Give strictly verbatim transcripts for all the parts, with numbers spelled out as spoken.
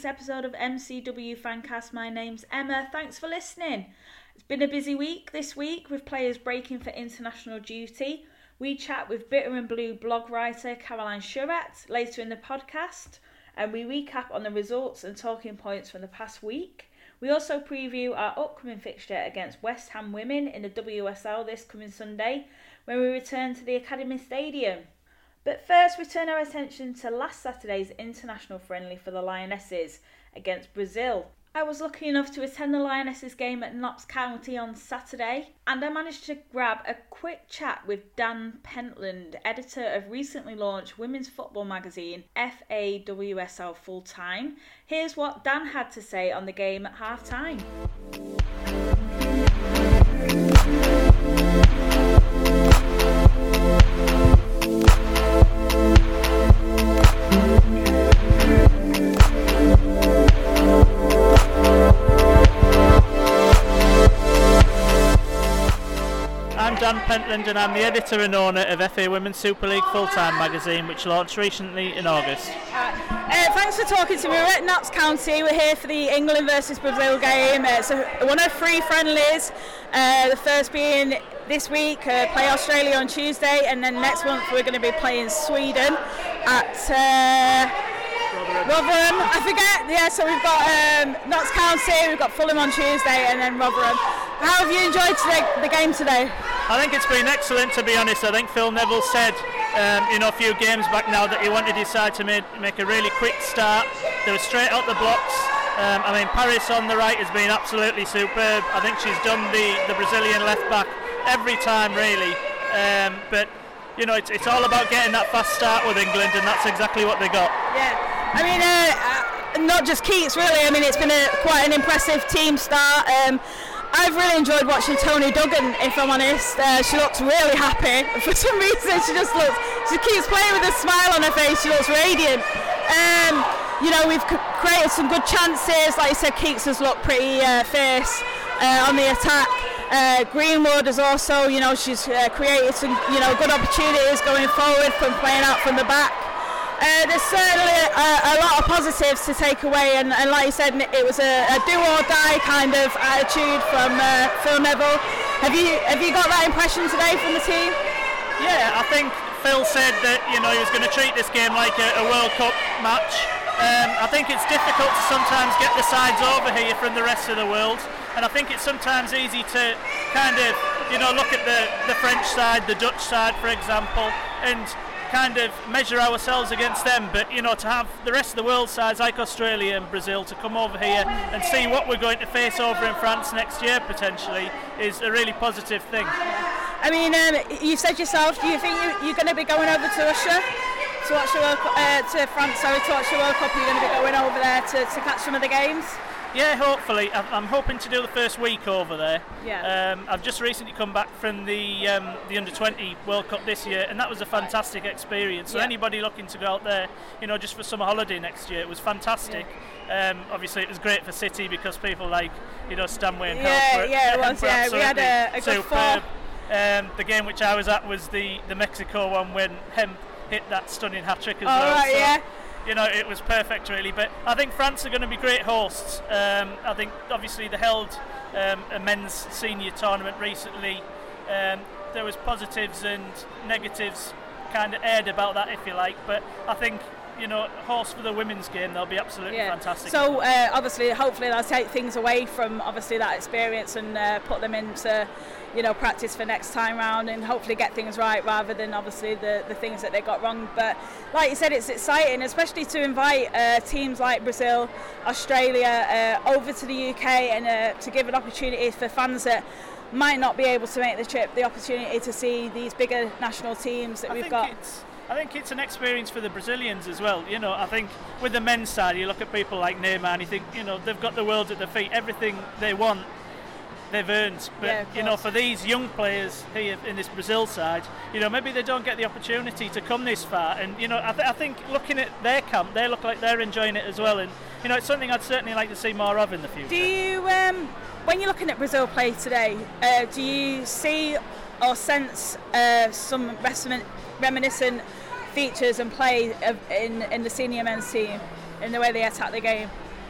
episode of M C W Fancast. My name's Emma. Thanks for listening. It's been a busy week this week with players breaking for international duty. We chat with Bitter and Blue blog writer Caroline Surratt later in the podcast, and we recap on the results and talking points from the past week. We also preview our upcoming fixture against West Ham Women in the W S L this coming Sunday when we return to the Academy Stadium. But first we turn our attention to last Saturday's international friendly for the Lionesses against Brazil. I was lucky enough to attend the Lionesses game at Notts County on Saturday, and I managed to grab a quick chat with Dan Pentland, editor of recently launched women's football magazine F A W S L Full Time. Here's what Dan had to say on the game at half time. I'm Dan Pentland and I'm the editor and owner of F A Women's Super League Full-Time magazine, which launched recently in August. Uh, uh, thanks for talking to me. We're at Notts County. We're here for the England versus Brazil game. Uh, it's a, one of three friendlies. Uh, the first being this week, uh, play Australia on Tuesday, and then next month we're going to be playing Sweden at uh, Rotherham. Rotherham. I forget. Yeah, so we've got um, Notts County, we've got Fulham on Tuesday, and then Rotherham. How have you enjoyed today, the game today? I think it's been excellent, to be honest. I think Phil Neville said, um, you know, a few games back now that he wanted his side to make, make a really quick start. They were straight out the blocks. Um, I mean, Paris on the right has been absolutely superb. I think she's done the, the Brazilian left back every time, really. Um, but, you know, it's, it's all about getting that fast start with England, and that's exactly what they got. Yeah, I mean, uh, not just Keats, really. I mean, it's been a, quite an impressive team start. Um, I've really enjoyed watching Tony Duggan, if I'm honest. Uh, she looks really happy. For some reason, she just looks, she keeps playing with a smile on her face. She looks radiant. Um, you know, we've c- created some good chances. Like you said, Keats has looked pretty uh, fierce uh, on the attack. Uh, Greenwood has also, you know, she's uh, created some, you know, good opportunities going forward from playing out from the back. Uh, there's certainly a, a lot of positives to take away, and, and like you said, it was a, a do or die kind of attitude from uh, Phil Neville. Have you have you got that impression today from the team? Yeah, I think Phil said that, you know, he was going to treat this game like a, a World Cup match. Um, I think it's difficult to sometimes get the sides over here from the rest of the world, and I think it's sometimes easy to kind of, you know, look at the, the French side, the Dutch side, for example, and kind of measure ourselves against them. But, you know, to have the rest of the world sides like Australia and Brazil to come over here and see what we're going to face over in France next year potentially is a really positive thing. I mean, um, you said yourself, do you think you, you're going to be going over to Russia to watch the World Cup, uh, to France, sorry, to watch the World Cup? Are you going to be going over there to, to catch some of the games? Yeah, hopefully. I'm hoping to do the first week over there. Yeah. Um, I've just recently come back from the um, the under twenty World Cup this year, and that was a fantastic experience. So yeah. Anybody looking to go out there, you know, just for summer holiday next year, it was fantastic. Yeah. Um, obviously, it was great for City because people like, you know, Stanway and yeah, Help were, yeah, it was. Yeah, we had a, a good superb. Um, the game which I was at was the, the Mexico one when Hemp hit that stunning hat trick as oh, well. Right, so, yeah. You know, it was perfect really, but I think France are going to be great hosts. Um, I think obviously they held um, a men's senior tournament recently. Um, there was positives and negatives kind of aired about that, if you like, but I think, you know, hosts for the women's game, they'll be absolutely yeah. fantastic. So uh, obviously, hopefully they'll take things away from obviously that experience and uh, put them into, you know, practice for next time round and hopefully get things right rather than obviously the, the things that they got wrong. But like you said, it's exciting, especially to invite uh, teams like Brazil, Australia uh, over to the U K and uh, to give an opportunity for fans that might not be able to make the trip, the opportunity to see these bigger national teams that I we've think got. It's, I think it's an experience for the Brazilians as well. You know, I think with the men's side, you look at people like Neymar and you think, you know, they've got the world at their feet. Everything they want, they've earned. But, yeah, you know, for these young players here in this Brazil side, you know, maybe they don't get the opportunity to come this far. And, you know, I, th- I think looking at their camp, they look like they're enjoying it as well. And, you know, it's something I'd certainly like to see more of in the future. Do you, um, when you're looking at Brazil play today, uh, do you see or sense uh, some remin- reminiscent features and play of, in, in the senior men's team, in the way they attack the game?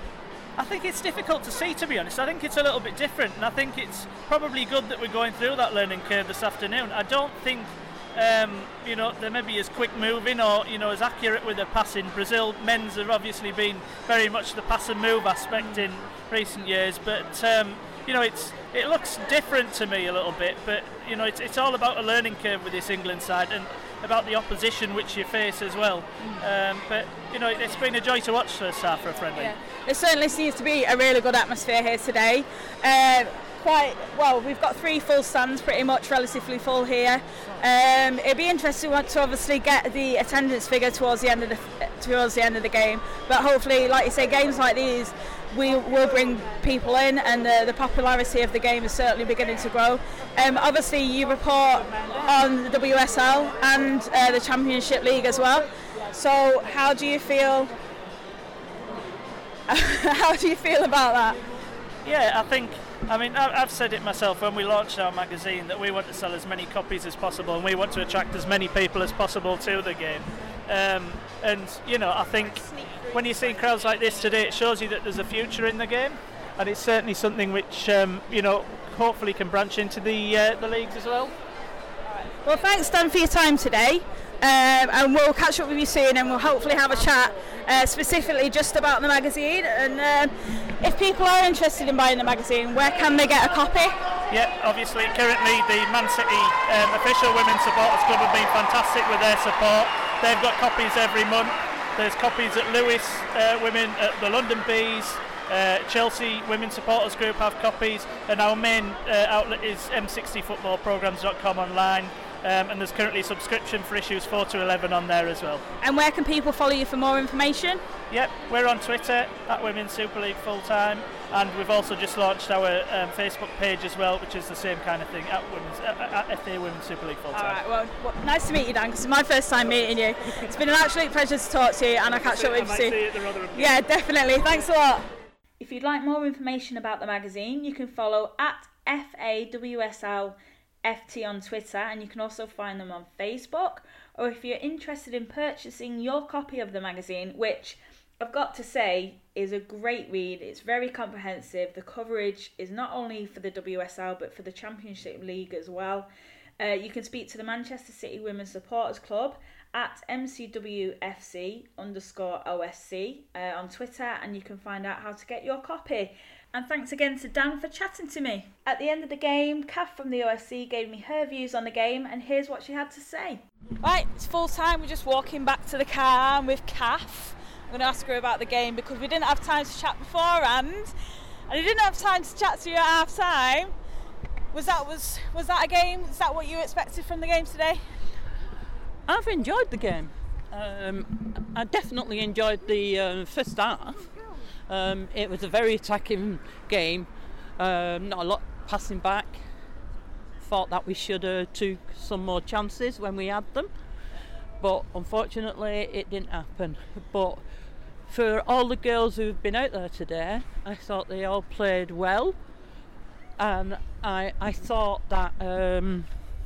I think it's difficult to see, to be honest. I think it's a little bit different, and I think it's probably good that we're going through that learning curve this afternoon. I don't think um, you know, they may be as quick moving or, you know, as accurate with their passing. Brazil men's have obviously been very much the pass and move aspect in recent years, but um, you know, it's it looks different to me a little bit. But you know, it's it's all about a learning curve with this England side and about the opposition which you face as well. Um, but you know, it's been a joy to watch first half for a friendly. Yeah. There certainly seems to be a really good atmosphere here today. Uh, quite well, we've got three full stands, pretty much relatively full here. Um, it'd be interesting to obviously get the attendance figure towards the end of the towards the end of the game. But hopefully, like you say, games like these, we will bring people in, and the, the popularity of the game is certainly beginning to grow. Um, obviously, you report on the W S L and uh, the Championship League as well. So, how do you feel? How do you feel about that? Yeah, I think. I mean, I've said it myself when we launched our magazine that we want to sell as many copies as possible, and we want to attract as many people as possible to the game. Um, and you know, I think when you see crowds like this today, it shows you that there's a future in the game, and it's certainly something which um, you know, hopefully can branch into the uh, the leagues as well. Well, thanks, Dan, for your time today, um, and we'll catch up with you soon, and we'll hopefully have a chat uh, specifically just about the magazine. And um, if people are interested in buying the magazine, where can they get a copy? Yeah, obviously, currently the Man City um, official Women's Supporters Club have been fantastic with their support. They've got copies every month. There's copies at Lewis uh, Women, at the London Bees. Uh, Chelsea Women's Supporters Group have copies, and our main uh, outlet is m sixty football programs dot com online, um, and there's currently a subscription for issues four to eleven on there as well. And where can people follow you for more information? Yep, we're on Twitter at Women's Super League Fulltime, and we've also just launched our um, Facebook page as well, which is the same kind of thing, at Women's uh, at F A Women's Super League Fulltime. All right, well, well, nice to meet you, Dan, because it's my first time meeting you. It's been an absolute pleasure to talk to you, and I'll catch up with you soon. See you at the Rotherham game. Yeah, definitely. Thanks a lot. If you'd like more information about the magazine, you can follow at F A W S L F T on Twitter, and you can also find them on Facebook. Or if you're interested in purchasing your copy of the magazine, which I've got to say is a great read, it's very comprehensive. The coverage is not only for the W S L but for the Championship League as well. Uh, you can speak to the Manchester City Women's Supporters Club at M C W F C underscore O S C uh, on Twitter, and you can find out how to get your copy. And thanks again to Dan for chatting to me. At the end of the game, Kath from the O S C gave me her views on the game, and here's what she had to say. Right, it's full time. We're just walking back to the car with Kath. I'm going to ask her about the game because we didn't have time to chat beforehand, and I didn't have time to chat to you at half time. Was that was was that a game? Is that what you expected from the game today? I've enjoyed the game. Um, I definitely enjoyed the uh, first half. Um, it was a very attacking game. Um, not a lot passing back. Thought that we should have took some more chances when we had them, but unfortunately it didn't happen. But for all the girls who've been out there today, I thought they all played well, and I I thought that. Um,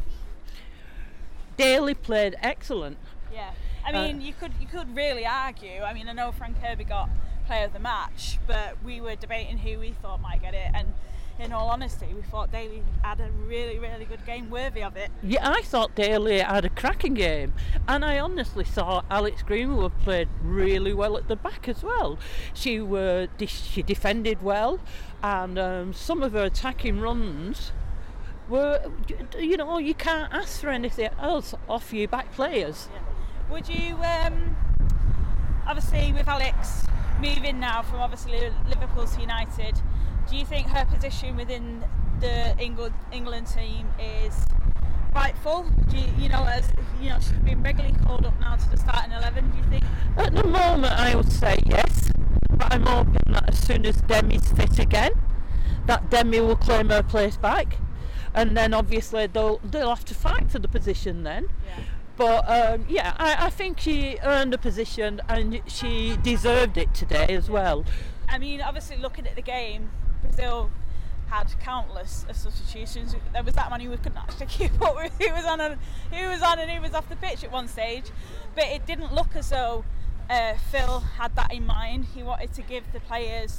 Daly played excellent. Yeah, I mean, uh, you could you could really argue. I mean, I know Frank Kirby got player of the match, but we were debating who we thought might get it, and in all honesty, we thought Daly had a really, really good game, worthy of it. Yeah, I thought Daly had a cracking game, and I honestly thought Alex Greenwood played really well at the back as well. She were she defended well, and um, some of her attacking runs were, you know, you can't ask for anything else off your back players. Yeah. Would you, um, obviously with Alex moving now from obviously Liverpool to United, do you think her position within the England England team is rightful? Do you, you know, as you know, she's been regularly called up now to the starting eleven. Do you think? At the moment, I would say yes, but I'm hoping that as soon as Demi's fit again, that Demi will claim her place back. And then obviously they'll they'll have to fight for the position then. Yeah. But um, yeah, I, I think she earned a position and she deserved it today as well. I mean, obviously looking at the game, Brazil had countless of substitutions. There was that man who couldn't actually keep up with who was on and who was on and who was off the pitch at one stage. But it didn't look as though uh, Phil had that in mind. He wanted to give the players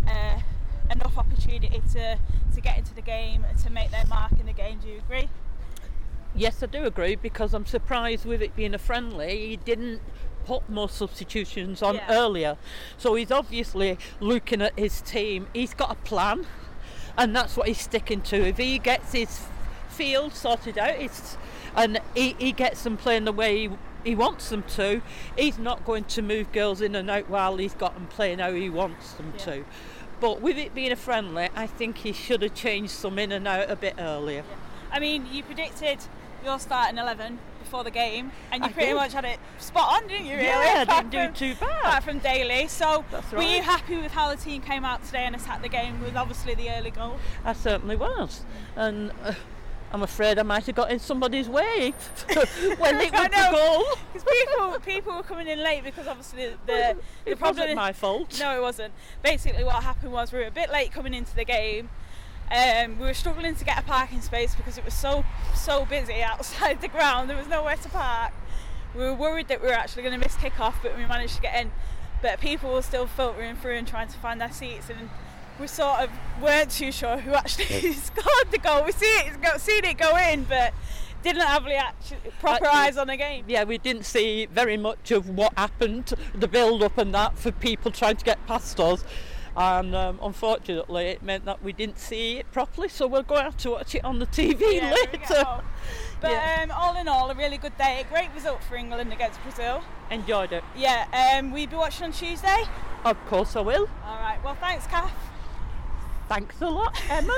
uh, enough opportunity to, to get into the game and to make their mark in the game. Do you agree? Yes, I do agree, because I'm surprised with it being a friendly, he didn't put more substitutions on Yeah. earlier. So he's obviously looking at his team. He's got a plan, and that's what he's sticking to. If he gets his field sorted out, it's, and he, he gets them playing the way he, he wants them to, he's not going to move girls in and out while he's got them playing how he wants them Yeah. to. But with it being a friendly, I think he should have changed some in and out a bit earlier. Yeah. I mean, you predicted your starting eleven before the game, and you I pretty did. much had it spot on, didn't you? Really? Yeah, I Apart didn't do from- too bad. Apart from Daly. So, That's were you right. happy with how the team came out today and attacked the game with obviously the early goal? I certainly was, and uh, I'm afraid I might have got in somebody's way when it I was the know. goal. Because people people were coming in late because obviously the the, the It problem wasn't my fault. No, it wasn't. Basically, what happened was we were a bit late coming into the game. Um, we were struggling to get a parking space because it was so so busy outside the ground. There was nowhere to park. We were worried that we were actually going to miss kick-off, but we managed to get in. But people were still filtering through and trying to find their seats, and we sort of weren't too sure who actually scored the goal. We see it, go, seen it go in, but didn't have the actual proper Uh, eyes on the game. Yeah, we didn't see very much of what happened, the build-up and that, for people trying to get past us. And um, unfortunately, it meant that we didn't see it properly, so we'll go out to watch it on the T V Yeah, when we get later. home. But Yeah. um, all in all, a really good day. A great result for England against Brazil. Enjoyed it. Yeah, um, we'll be watching on Tuesday. Of course I will. All right, well, thanks, Kath. Thanks a lot, Emma.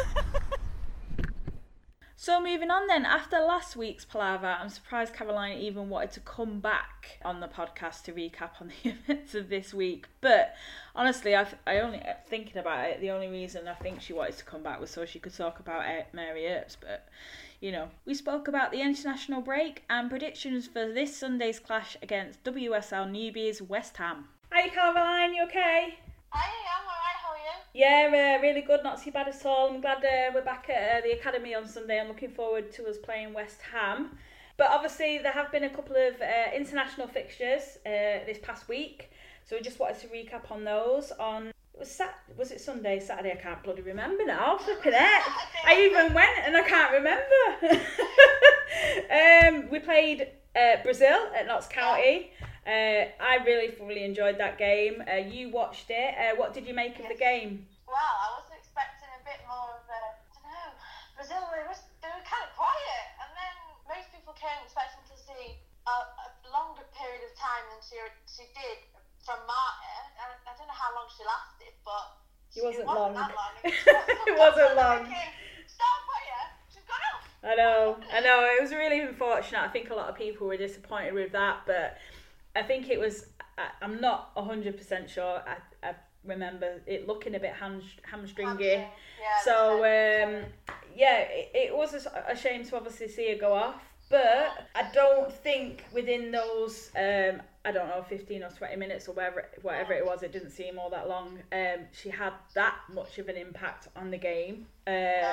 So moving on then, after last week's palaver, I'm surprised Caroline even wanted to come back on the podcast to recap on the events of this week. But honestly, I, I only thinking about it, the only reason I think she wanted to come back was so she could talk about Mary Earps. But you know, we spoke about the international break and predictions for this Sunday's clash against W S L newbies West Ham. Hi Caroline, you okay? Hi, I'm alright, how are you? Yeah, uh, really good, not too bad at all. I'm glad uh, we're back at uh, the academy on Sunday. I'm looking forward to us playing West Ham. But obviously there have been a couple of uh, international fixtures uh, this past week, so we just wanted to recap on those. On it was Sat was it Sunday, Saturday? I can't bloody remember now. Flipping heck, I even went and I can't remember. um, we played uh, Brazil at Notts County. Uh, I really thoroughly enjoyed that game. Uh, you watched it. Uh, what did you make of the game? Well, I wasn't expecting a bit more of a, I don't know, Brazil, they were, they were kind of quiet, and then most people came expecting to see a, a longer period of time than she, she did from Marta. I, I don't know how long she lasted, but It wasn't, it wasn't long. that long. It wasn't long. Star player, she's gone off. I know, I know. It was really unfortunate. I think a lot of people were disappointed with that, but I think it was. I, I'm not one hundred percent sure. I, I remember it looking a bit ham, hamstringy. Yeah, So that's um, it. yeah, it, it was a, a shame to obviously see her go off, but I don't think within those um, I don't know fifteen or twenty minutes or whatever whatever it was, it didn't seem all that long. Um, she had that much of an impact on the game. Uh, No.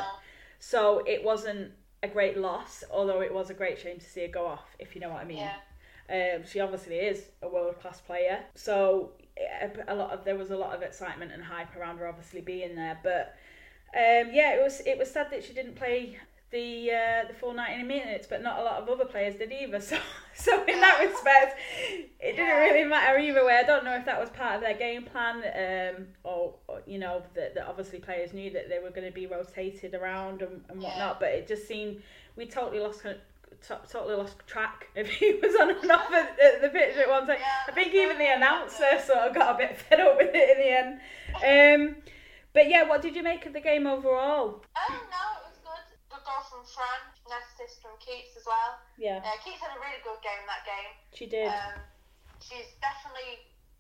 So it wasn't a great loss, although it was a great shame to see her go off, if you know what I mean. Yeah. Um, she obviously is a world class player, so a lot of there was a lot of excitement and hype around her obviously being there. But um, yeah, it was it was sad that she didn't play the uh, the full ninety minutes, but not a lot of other players did either. So so in that respect, it didn't really matter either way. I don't know if that was part of their game plan, um, or, or you know that, that obviously players knew that they were going to be rotated around and, and whatnot. But it just seemed we totally lost. totally lost track if he was on and off at the pitch at one time. I think even the announcer sort of got a bit fed up with it in the end. Um, but yeah, what did you make of the game overall? Oh no, it was good. Good goal from Fran, nice assist from Keats as well. Yeah, Uh, Keats had a really good game that game. she did. Um, she's definitely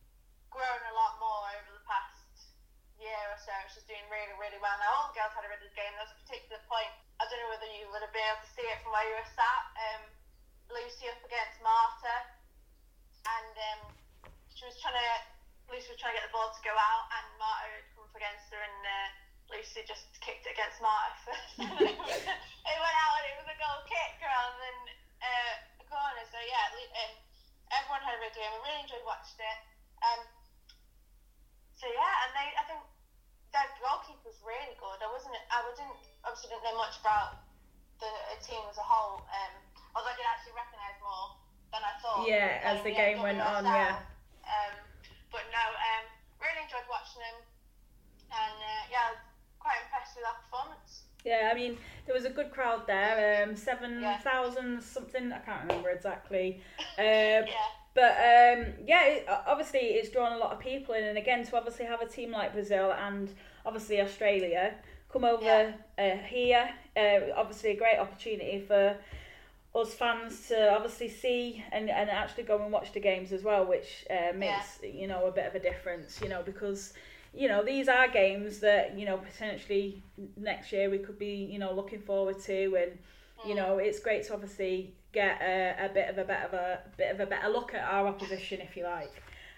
grown a lot more over the past year or so. She's doing really, really well now. All the girls had a really good game. There was a particular point, I don't know whether you would have been able to see it from where you were sat, um, Lucy up against Marta, and um, she was trying to, Lucy was trying to get the ball to go out, and Marta had come up against her, and uh, Lucy just kicked it against Marta first. It went out, and it was a goal kick rather than uh, a corner. So yeah, um, everyone had a good game. I really enjoyed watching it. Um, so yeah, and they, I think their goalkeeper's really good. I wasn't, I didn't, obviously didn't know much about the team as a whole, um, although I did actually recognise more than I thought. Yeah, as the game went on, yeah. Um, but no, um, really enjoyed watching them, and uh, yeah, I was quite impressed with our performance. Yeah, I mean, there was a good crowd there, um, seven thousand yeah. something, I can't remember exactly. Um, yeah. But um, yeah, it, obviously it's drawn a lot of people in, and again, to obviously have a team like Brazil and obviously Australia come over yeah. uh, here, uh, obviously a great opportunity for us fans to obviously see and, and actually go and watch the games as well, which uh, makes yeah. you know a bit of a difference, you know, because you know these are games that you know potentially next year we could be you know looking forward to, and you know it's great to obviously get a, a bit of a bit of a bit of a better look at our opposition, if you like.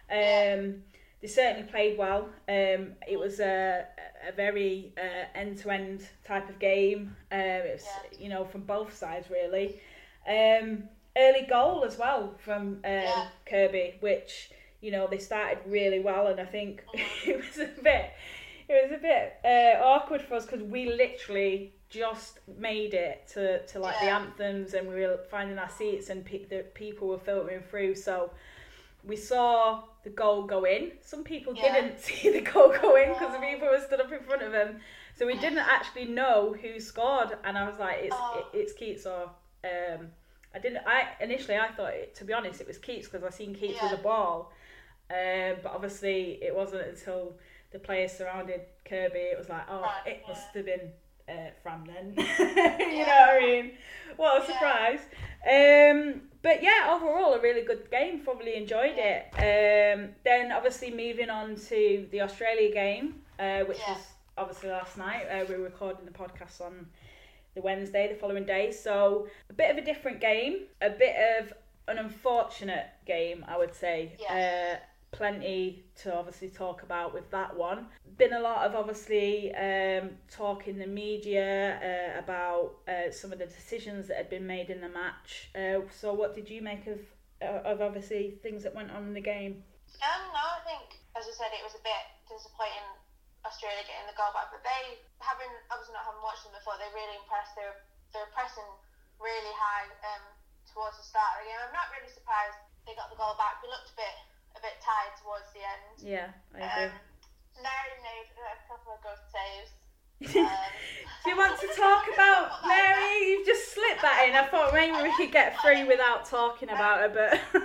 Um, they certainly played well. Um, it was a a very uh, end to end type of game. Um, it was yeah. you know from both sides really. Um, early goal as well from um, yeah. Kirby, which you know they started really well, and I think mm-hmm. it was a bit it was a bit uh, awkward for us because we literally just made it to, to like yeah. the anthems, and we were finding our seats, and pe- the people were filtering through. So we saw the goal go in. Some people yeah. didn't see the goal go in because the people were stood up in front of them. So we didn't actually know who scored, and I was like, it's oh. it, it's Keats or um. I didn't. I initially I thought it, to be honest, it was Keats because I seen Keats yeah. with a ball, um, but obviously it wasn't until the players surrounded Kirby. It was like, oh, right, it yeah. must have been uh, Fran then. you yeah. know what I mean? What a surprise! Yeah. Um, but yeah, overall a really good game. Probably enjoyed yeah. it. Um, then obviously moving on to the Australia game, uh, which yeah. was obviously last night. Uh, we were recording the podcast on the Wednesday, the following day. So a bit of a different game, a bit of an unfortunate game, I would say. Yes. Uh, plenty to obviously talk about with that one. Been a lot of obviously um, talk in the media uh, about uh, some of the decisions that had been made in the match. Uh, so what did you make of uh, of obviously things that went on in the game? Um, no, I think, as I said, it was a bit disappointing Australia getting the goal back, but they, having obviously not having watched them before, they really impressed. They were, they were pressing really high um, towards the start of the game. I'm not really surprised they got the goal back. We looked a bit a bit tired towards the end. Yeah, I agree. Um, Mary made a couple of good saves. Um, Do you want to talk about Mary? You've just slipped that in. I thought maybe we could get through without talking about her, but... no,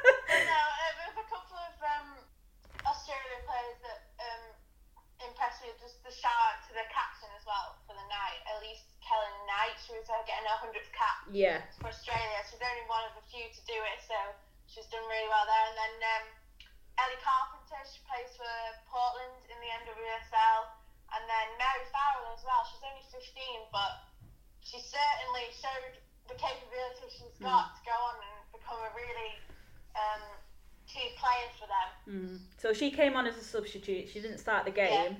uh, there's a couple of um, Australian players that um, impressed me. Just the shout out to the captain as well for the night. Elise Kellen Knight, she was uh, getting her hundredth cap yeah. for Australia. She's only one of a few to do it, so she's done really well there. And then um, Ellie Carpenter, she plays for Portland in the N W S L. And then Mary Farrell as well. She's only fifteen, but she certainly showed the capability she's got mm. to go on and become a really um, key player for them. Mm. So she came on as a substitute. She didn't start the game.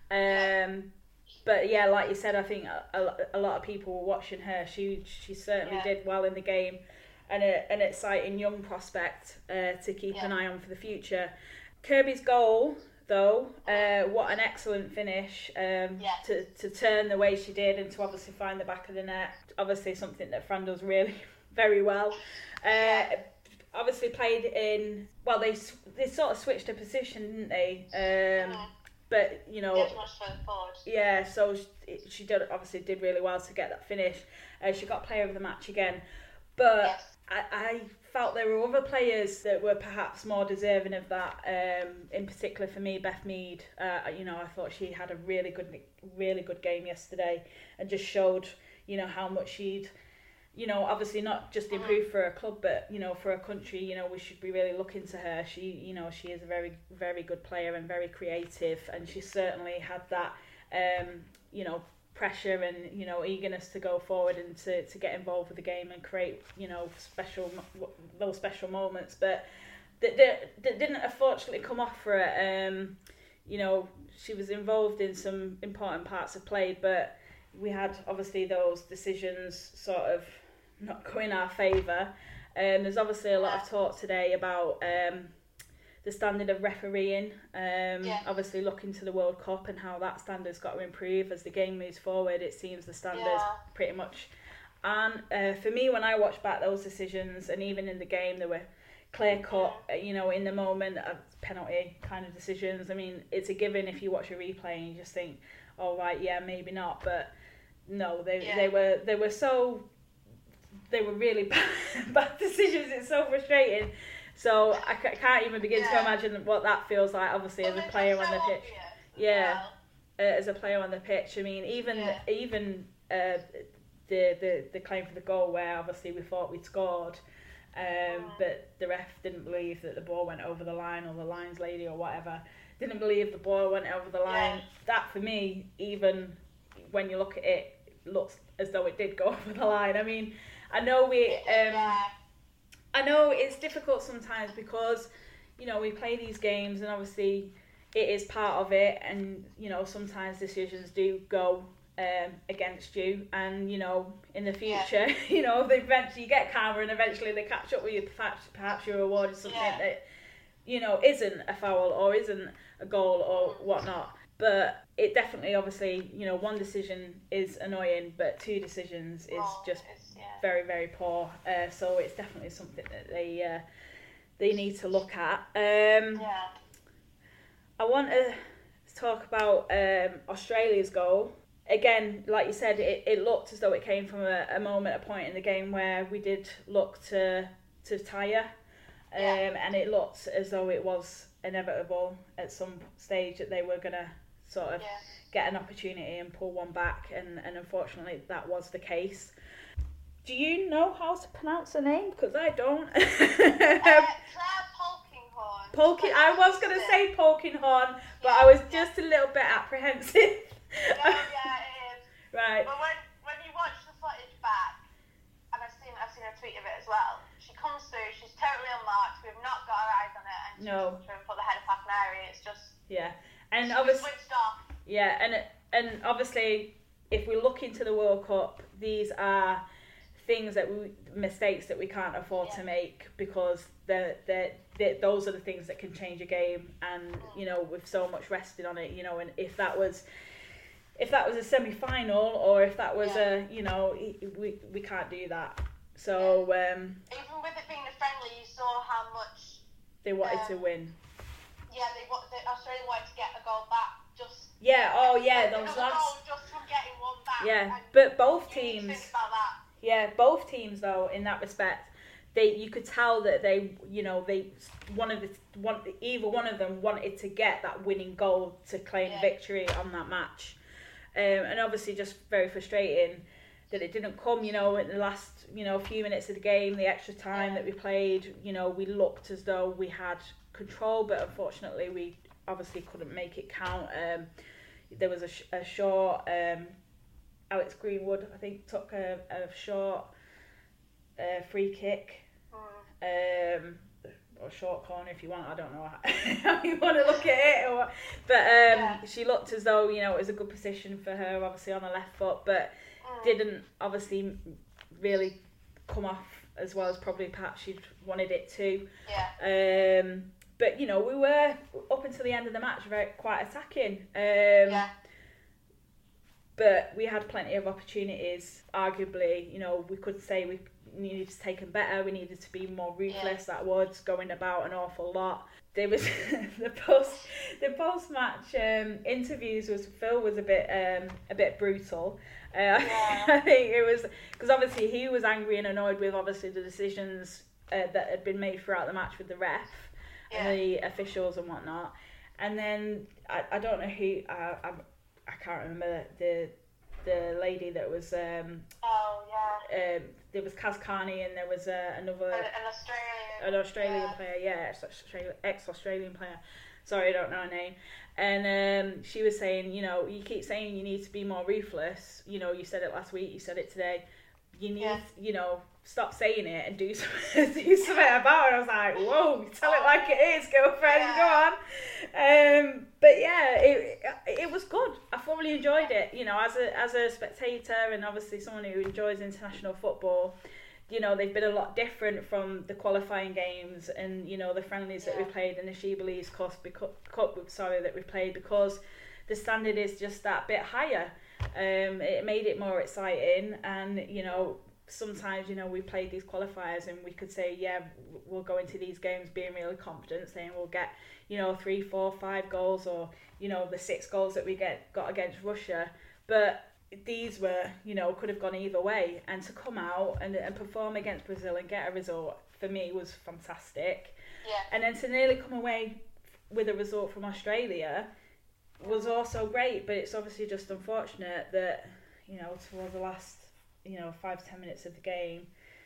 Yeah. Um, but yeah, like you said, I think a, a lot of people were watching her. She she certainly yeah. did well in the game, and a, an exciting young prospect uh, to keep yeah. an eye on for the future. Kirby's goal, though, uh, what an excellent finish um, yeah. to, to turn the way she did and to obviously find the back of the net. Obviously something that Fran does really very well. Uh, obviously played in, well, they they sort of switched her position, didn't they? Um, mm. But, you know, forward. yeah, so she, she did obviously did really well to get that finish. Uh, she got player of the match again. But yes. I, I felt there were other players that were perhaps more deserving of that. Um, in particular for me, Beth Mead. Uh, you know, I thought she had a really good, really good game yesterday, and just showed, you know, how much she'd, you know, obviously not just improved for a club, but you know, for a country. You know, we should be really looking to her. She, you know, she is a very, very good player and very creative, and she certainly had that, um, you know, pressure and, you know, eagerness to go forward and to, to get involved with the game and create, you know, special those special moments, but that, that, that didn't unfortunately come off for her. Um, you know, she was involved in some important parts of play, but we had obviously those decisions sort of not go in our favour. And um, there's obviously a lot of talk today about um, the the standard of refereeing. Um, yeah. Obviously, looking to the World Cup and how that standard's got to improve as the game moves forward. It seems the standards Yeah. pretty much. And uh, for me, when I watched back those decisions, and even in the game, there were clear cut, you know, in the moment, uh, penalty kind of decisions. I mean, it's a given if you watch a replay and you just think, oh right, yeah, maybe not, but no, they Yeah. they were they were so they were really bad, bad decisions. It's so frustrating. So I, c- I can't even begin Yeah. to imagine what that feels like. Obviously, Well, as a they're player just on the so pitch, obvious as yeah, well. uh, as a player on the pitch. I mean, even Yeah. even uh, the the the claim for the goal where obviously we thought we'd scored. Um, Mm. but the ref didn't believe that the ball went over the line, or the lines lady or whatever didn't believe the ball went over the line. Yeah. That for me, even when you look at it, looks as though it did go over the line. I mean, I know we, um, yeah. I know it's difficult sometimes because, you know, we play these games and obviously it is part of it, and you know sometimes decisions do go Um, against you, and you know in the future, yeah. you know they eventually you get karma, and eventually they catch up with you. Perhaps, perhaps you're awarded something yeah. that you know isn't a foul or isn't a goal or whatnot. But it definitely, obviously, you know, one decision is annoying, but two decisions is well, just yeah. very, very poor. Uh, so it's definitely something that they uh, they need to look at. Um, yeah. I want to talk about um, Australia's goal. Again, like you said, it, it looked as though it came from a, a moment, a point in the game where we did look to to tire, um, Yeah. and it looked as though it was inevitable at some stage that they were going to sort of Yeah. get an opportunity and pull one back, and, and unfortunately that was the case. Do you know how to pronounce her name? Because I don't. uh, Claire Polkinghorne. Polkin. I was going to say Polkinghorne, but I was just a little bit apprehensive. Yeah, yeah, it is. Right. But when when you watch the footage back, and I've seen I've seen a tweet of it as well. She comes through. She's totally unmarked. We've not got our eyes on it, and she No. comes through and put the header past Mary. It's just Yeah, and she obviously, switched off. yeah, and and obviously, if we look into the World Cup, these are things that we mistakes that we can't afford Yeah. to make, because they're, they're, they're, those are the things that can change a game, and you know, with so much resting on it, you know, and if that was. If that was a semi-final, or if that was Yeah. a, you know, we we can't do that. So um, Even with it being a friendly, you saw how much. they wanted Um, to win. Yeah, they wa- they, Australia wanted to get a goal back. Just Yeah. Oh yeah, another those goal lads. just from getting one back. Yeah, and but both you need to teams. think about that. Yeah, both teams though, in that respect, they you could tell that they, you know, they one of the one either one of them wanted to get that winning goal to claim Yeah. victory on that match, um, and obviously just very frustrating that it didn't come. You know, in the last you know few minutes of the game, the extra time Yeah. that we played, you know, we looked as though we had control, but unfortunately we obviously couldn't make it count. Um, there was a, sh- a short. Um, Alex Greenwood, I think, took a, a short uh, free kick, Mm. um, or short corner if you want. I don't know how, how you want to look at it, or, but um, Yeah. she looked as though you know it was a good position for her, obviously on the left foot, but Mm. didn't obviously really come off as well as probably perhaps she'd wanted it to. Yeah. Um, but you know we were up until the end of the match very quite attacking. Um, Yeah. But we had plenty of opportunities. Arguably, you know, we could say we needed to take them better. We needed to be more ruthless. That was going about an awful lot. There was the post, the post match um, interviews was Phil was a bit um, a bit brutal. Uh, Yeah. I think it was because obviously he was angry and annoyed with obviously the decisions uh, that had been made throughout the match with the ref Yeah. and the officials and whatnot. And then I, I don't know who I, I I can't remember the the lady that was um, Oh yeah. um there was Kaz Carney and there was uh, another An, an Australian. an Australian yeah. player, yeah, ex Australian player. Sorry, I don't know her name. And um, she was saying, you know, you keep saying you need to be more ruthless. You know, you said it last week, you said it today. You need, Yeah. you know, stop saying it and do something, do something about it. I was like, whoa, tell it like it is, girlfriend, Yeah. go on. Um, but yeah, it, it it was good. I thoroughly enjoyed it. You know, as a as a spectator and obviously someone who enjoys international football, you know, they've been a lot different from the qualifying games and, you know, the friendlies yeah. that we've played in the She Believes Cup, Cup sorry, that we've played, because the standard is just that bit higher. Um, it made it more exciting, and, you know, sometimes, you know, we played these qualifiers and we could say, yeah, we'll go into these games being really confident, saying we'll get, you know, three, four, five goals, or, you know, the six goals that we get got against Russia. But these were, you know, could have gone either way. And to come out and, and perform against Brazil and get a result, for me, was fantastic. Yeah. And then to nearly come away with a result from Australia was also great. But it's obviously just unfortunate that, you know, towards the last, you know, five, ten minutes of the game,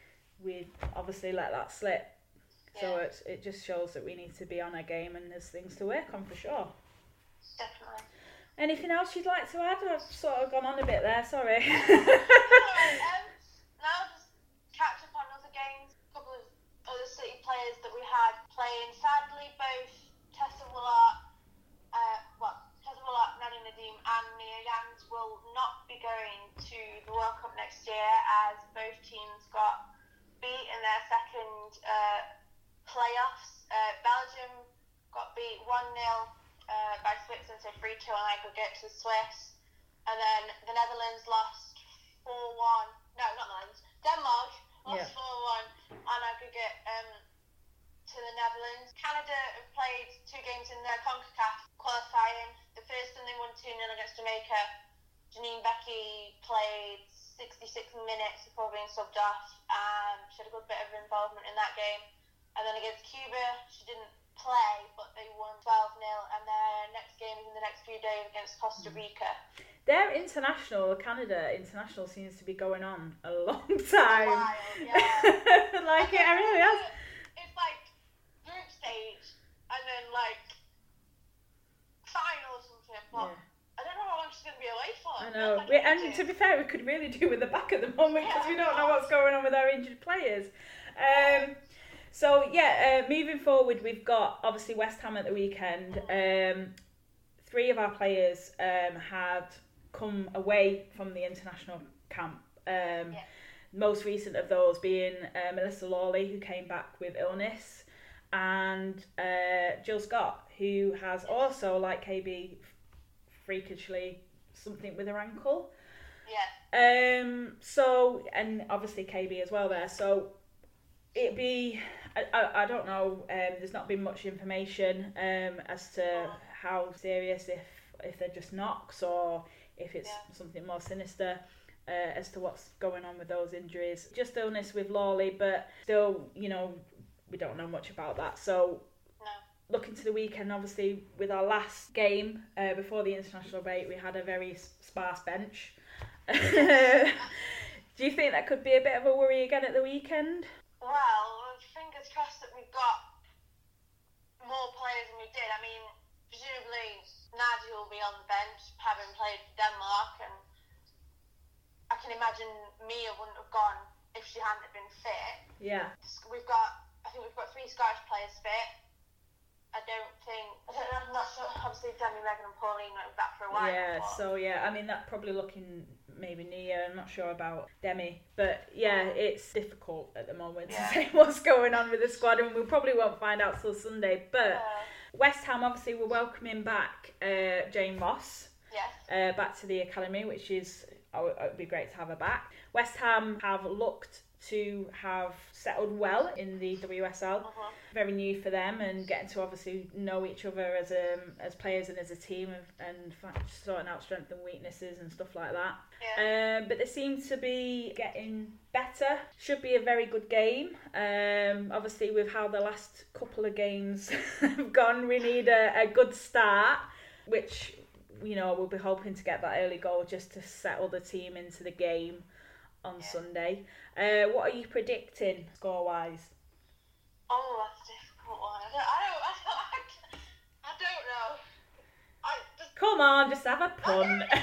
we obviously let that slip. Yeah. So it's, it just shows that we need to be on our game, and there's things to work on for sure. Definitely. Anything else you'd like to add? I've sort of gone on a bit there, sorry. Sorry, um, now just catch up on other games. A couple of other City players that we had playing. Sadly, both Tessa Willart, uh, well, Tessa Willart, Nadia Nadim and Mia Jans will not be going to the World Cup next year, as both teams got beat in their second uh, playoffs. Uh, Belgium got beat one nil Uh, by Switzerland, so three two on aggregate to the Swiss, and then the Netherlands lost four one. No, not Netherlands. Denmark lost four one yeah. on aggregate um, to the Netherlands. Canada have played two games in their CONCACAF qualifying. The first one they won two nil against Jamaica. Janine Becky played sixty-six minutes before being subbed off. Um, she had a good bit of involvement in that game. And then against Cuba, she didn't play, but they won twelve nil, and their next game is in the next few days against Costa Rica. Their international, Canada international, seems to be going on a long time. A while, yeah. Like it, it really has. It's like group stage, and then like final or something, but yeah. I don't know how long she's going to be away for. I know, we, and to be fair, we could really do with the back at the moment, because yeah, we don't know what's going on with our injured players. Um, So, yeah, uh, moving forward, we've got, obviously, West Ham at the weekend. Um, three of our players um, had come away from the international camp. Um, yeah. Most recent of those being uh, Melissa Lawley, who came back with illness, and uh, Jill Scott, who has also, like K B, freakishly something with her ankle. Yeah. Um. So, and obviously K B as well there. So, it'd be... I, I, I don't know, um, there's not been much information um, as to how serious, if if they're just knocks or if it's yeah. something more sinister uh, as to what's going on with those injuries. Just illness with Lawley, but still, you know, we don't know much about that. So no. Looking to the weekend, obviously, with our last game uh, before the international break, we had a very sparse bench. Do you think that could be a bit of a worry again at the weekend? Well, fingers crossed that we've got more players than we did. I mean, presumably Nadia will be on the bench, having played for Denmark, and I can imagine Mia wouldn't have gone if she hadn't been fit. Yeah. We've got, I think we've got three Scottish players fit. I don't think, I don't know, I'm not sure, obviously Demi, Megan and Pauline went back for a while. Yeah, but. so yeah, I mean, that probably looking maybe Nia, I'm not sure about Demi, but yeah, it's difficult at the moment yeah. to say what's going on with the squad, and we probably won't find out till Sunday. But yeah. West Ham, obviously, we're welcoming back uh, Jane Ross yes. uh, back to the academy, which is, oh, it would be great to have her back. West Ham have looked to have settled well in the W S L. Uh-huh. Very new for them, and getting to obviously know each other as um, as players and as a team, and, and sorting out strengths and weaknesses and stuff like that. Yeah. Um, but they seem to be getting better. Should be a very good game. Um, obviously, with how the last couple of games have gone, we need a, a good start, which, you know, we'll be hoping to get that early goal just to settle the team into the game on yeah. Sunday. Uh, what are you predicting score-wise? Oh, that's a difficult one. I don't, I don't, I don't, I don't know. I just... Come on, just have a pun. uh,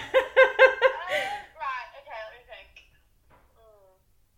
right, okay, let me think. Mm.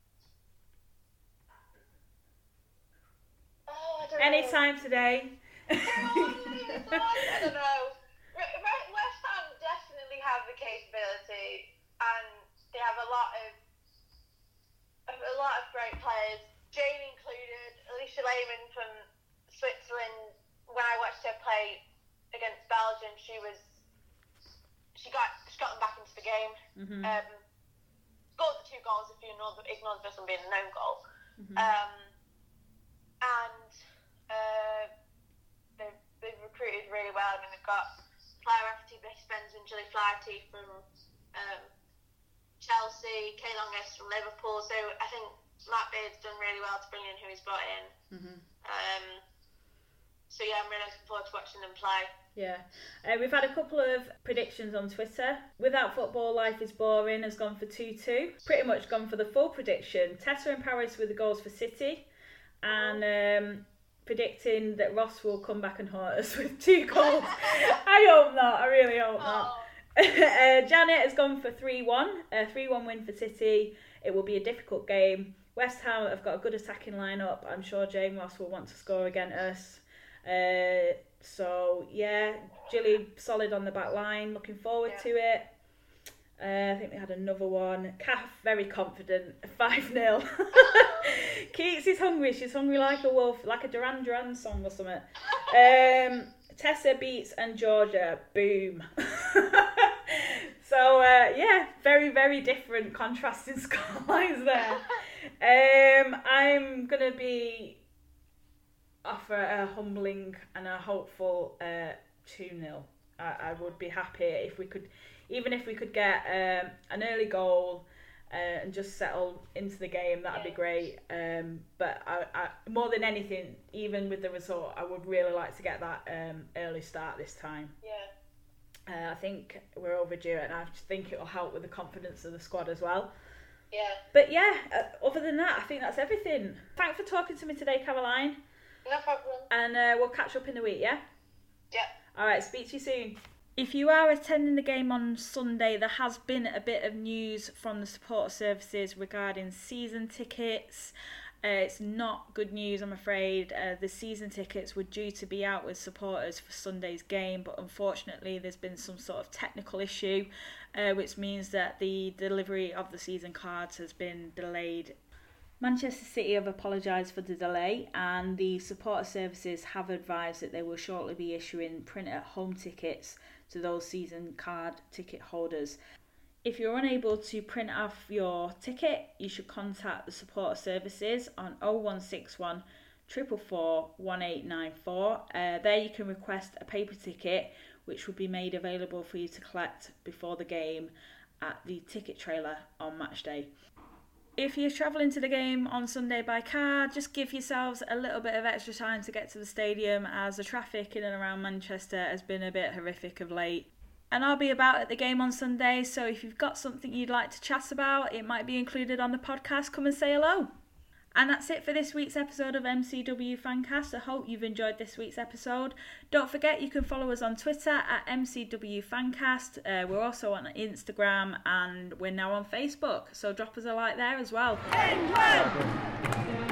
Oh, I don't know. Anytime today. I don't know. West Ham definitely have the capability, and they have a lot of a lot of great players, Jane included. Alicia Lehmann from Switzerland. When I watched her play against Belgium, she was she got she got them back into the game. Mm-hmm. Um, scored the two goals if you ignore the, ignore the first one being a known goal. Mm-hmm. Um, and uh, they've, they've recruited really well. I mean, they've got Claire Rafferty, Becky Spence and Julie Flaherty from um, Chelsea, Kay Longhurst from Liverpool. So I think Matt Beard's done really well to bring in who he's brought in. Mm-hmm. Um, so yeah, I'm really looking forward to watching them play. Yeah, uh, we've had a couple of predictions on Twitter. Without Football, Life is Boring has gone for two two. Pretty much gone for the full prediction. Tessa and Paris with the goals for City. And um, predicting that Ross will come back and haunt us with two goals. I hope not, I really hope not. uh, Janet has gone for three one. A three one win for City. It will be a difficult game. West Ham have got a good attacking lineup. I'm sure Jane Ross will want to score against us. Uh, so yeah, Gilly solid on the back line, looking forward yeah. to it. uh, I think we had another one. Kath very confident, five nil. Keats is hungry, she's hungry like a wolf, like a Duran Duran song or something. um, Tessa beats and Georgia, boom. So uh, yeah, very very different contrasting scorelines there. um, I'm gonna be offer a humbling and a hopeful uh, two nil. I, I would be happy if we could, even if we could get um, an early goal uh, and just settle into the game, that'd be great. Um, but I, I, more than anything, even with the result, I would really like to get that um, early start this time. Yeah. Uh, I think we're overdue, and I just think it will help with the confidence of the squad as well. Yeah. But yeah, uh, other than that, I think that's everything. Thanks for talking to me today, Caroline. No problem. And uh, we'll catch up in a week, yeah? Yeah. All right, speak to you soon. If you are attending the game on Sunday, there has been a bit of news from the support services regarding season tickets. Uh, it's not good news, I'm afraid. Uh, the season tickets were due to be out with supporters for Sunday's game, but unfortunately there's been some sort of technical issue, uh, which means that the delivery of the season cards has been delayed. Manchester City have apologised for the delay, and the supporter services have advised that they will shortly be issuing print-at-home tickets to those season card ticket holders. If you're unable to print off your ticket, you should contact the supporter services on oh one six one, four four four, one eight nine four. Uh, there you can request a paper ticket, which will be made available for you to collect before the game at the ticket trailer on match day. If you're travelling to the game on Sunday by car, just give yourselves a little bit of extra time to get to the stadium, as the traffic in and around Manchester has been a bit horrific of late. And I'll be about at the game on Sunday, so if you've got something you'd like to chat about, it might be included on the podcast. Come and say hello. And that's it for this week's episode of M C W Fancast. I hope you've enjoyed this week's episode. Don't forget you can follow us on Twitter at M C W Fancast. Uh, we're also on Instagram, and we're now on Facebook, so drop us a like there as well. England!